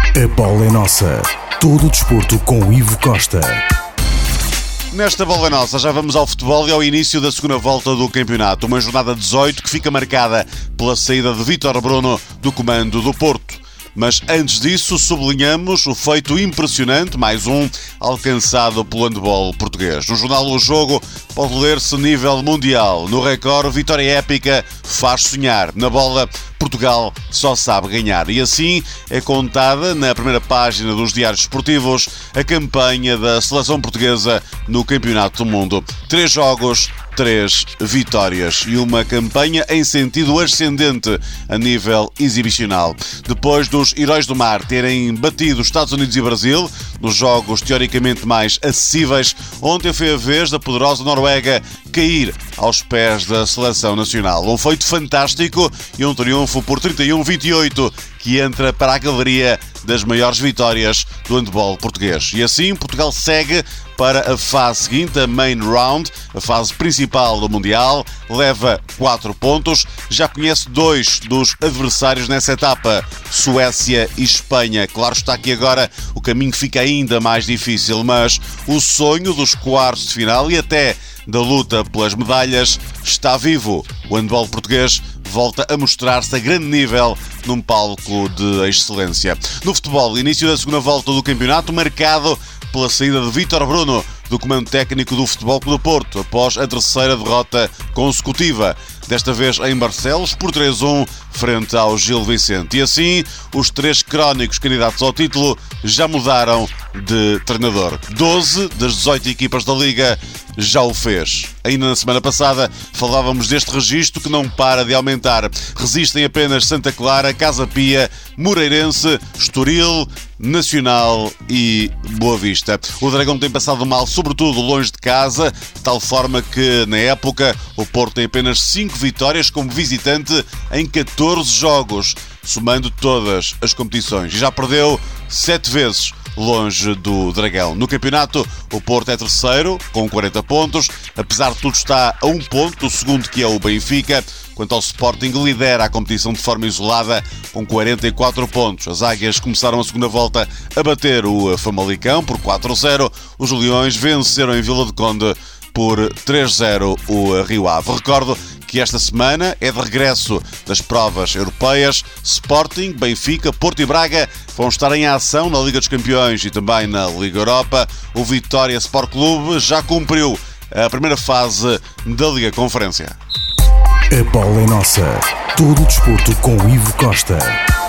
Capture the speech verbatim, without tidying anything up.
A bola é nossa. Todo o desporto com o Ivo Costa. Nesta bola é nossa, já vamos ao futebol e ao início da segunda volta do campeonato. Uma jornada dezoito que fica marcada pela saída de Vítor Bruno do comando do Porto. Mas antes disso, sublinhamos o feito impressionante, mais um, alcançado pelo handball português. No jornal O Jogo pode ler-se nível mundial. No recorde, vitória épica faz sonhar. Na bola, Portugal só sabe ganhar. E assim é contada na primeira página dos diários esportivos a campanha da seleção portuguesa no Campeonato do Mundo. Três jogos, três vitórias e uma campanha em sentido ascendente a nível exibicional. Depois dos heróis do mar terem batido os Estados Unidos e Brasil nos jogos teoricamente mais acessíveis, ontem foi a vez da poderosa Noruega cair aos pés da seleção nacional. Um feito fantástico e um triunfo por trinta e um a vinte e oito que entra para a galeria das maiores vitórias do handball português. E assim Portugal segue para a fase seguinte, a main round, a fase principal do Mundial, leva quatro pontos, já conhece dois dos adversários nessa etapa, Suécia e Espanha. Claro está que agora o caminho fica ainda mais difícil, mas o sonho dos quartos de final e até da luta pelas medalhas está vivo. O handball português volta a mostrar-se a grande nível num palco de excelência. No futebol, início da segunda volta do campeonato, marcado pela saída de Vítor Bruno do comando técnico do Futebol Clube do Porto, após a terceira derrota consecutiva, desta vez em Barcelos, por três a um, frente ao Gil Vicente. E assim, os três crónicos candidatos ao título já mudaram de treinador. doze das dezoito equipas da Liga já o fez. Ainda na semana passada falávamos deste registro que não para de aumentar. Resistem apenas Santa Clara, Casa Pia, Moreirense, Estoril, Nacional e Boa Vista. O Dragão tem passado mal, sobretudo longe de casa, de tal forma que, na época, o Porto tem apenas cinco vitórias como visitante em catorze jogos, somando todas as competições. E já perdeu sete vezes longe do Dragão. No campeonato, o Porto é terceiro, com quarenta pontos. Apesar de tudo, está a um ponto do segundo, que é o Benfica. Quanto ao Sporting, lidera a competição de forma isolada, com quarenta e quatro pontos. As Águias começaram a segunda volta a bater o Famalicão por quatro a zero. Os Leões venceram em Vila do Conde por três a zero o Rio Ave. Recordo que esta semana é de regresso das provas europeias. Sporting, Benfica, Porto e Braga vão estar em ação na Liga dos Campeões e também na Liga Europa. O Vitória Sport Clube já cumpriu a primeira fase da Liga Conferência. A bola é nossa. Todo o desporto com o Ivo Costa.